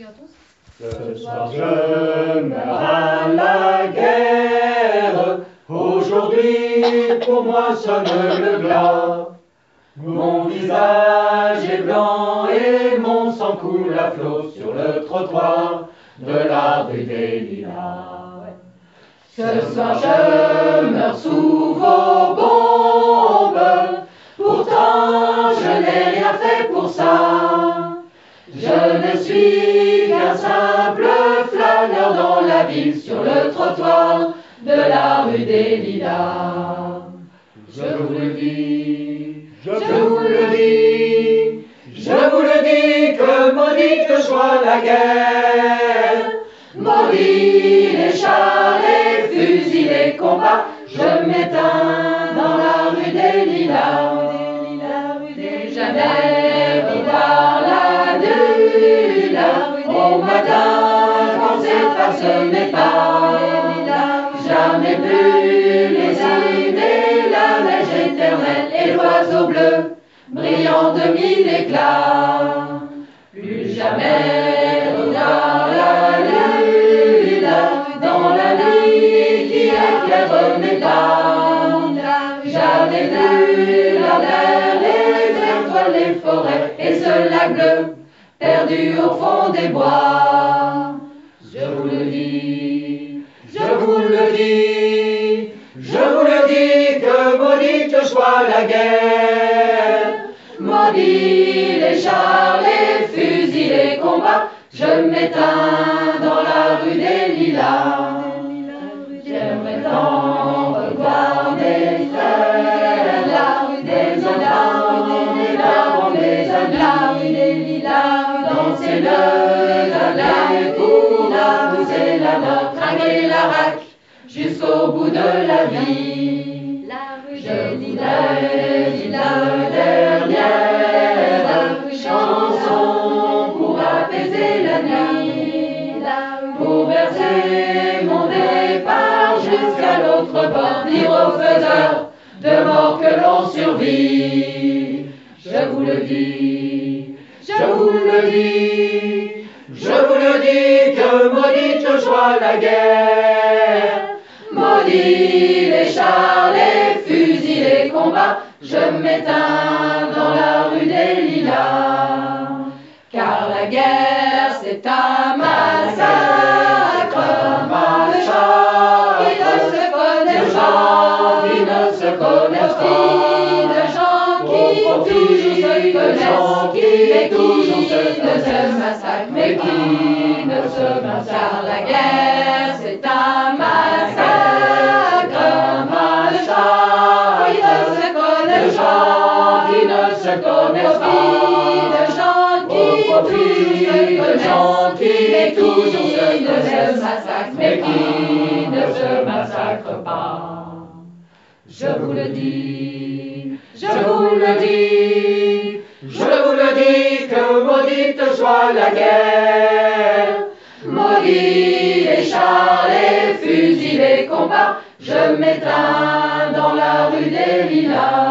dire tous. Ce soir je meurs à la guerre, aujourd'hui pour moi sonne le glas. Mon visage est blanc et mon sang coule à flot sur le trottoir de la rue des Lilas. Ce soir je meurs sous vos bombes, pourtant je n'ai rien fait pour ça. Je ne suis qu'un simple flâneur dans la ville sur le trottoir de la rue des Lilas. Je vous le dis, je vous le dis, je vous le dis que maudite soit la guerre, maudit les chars, les fusils, les combats, je m'éteins dans la rue des Lilas, jamais dans la nuit, au matin quand cette farce m'épare, jamais plus les idées, la neige éternelle et l'oiseau bleu brillant de mille éclats. Plus jamais dans la lune, dans la nuit qui éclaire mes pas, jamais plus la mer, les étoiles, les forêts et ce lac bleu perdu au fond des bois. Je vous le dis, je vous le dis, je vous le dis que maudite soit la guerre, maudit les chars, les fusils, les combats, je m'éteins dans la rue des Lilas. J'aimerais tant revoir des frères, la rue des Lilas, des parents, des amis, la rue des Lilas, danser le gala pour épouser la mort, trinquer la raque jusqu'au bout de la vie. Je voudrais dire la dernière chanson pour apaiser la nuit, pour verser mon départ jusqu'à l'autre bord, dire aux faiseurs de mort que l'on survit. Je vous le dis, je vous le dis, je vous le dis que maudite soit la guerre, maudit les chars, les fusils, les combats, je m'éteins dans la rue des Lilas. Car la guerre c'est un massacre, de gens qui ne se connaissent pas, qui ne se connaissent pas, de gens qui toujours se connaissent, mais qui ne se massacrent, mais qui ne se massacrent. Car la guerre c'est un massacre, de gens qui ne se connaissent pas, de gens qui toujours se massacrent, mais qui ne se massacrent pas. Je vous le dis, je vous le dis, je vous le dis que maudite soit la guerre, maudit les chars, les fusils, les combats, je m'éteins dans la rue des Lilas.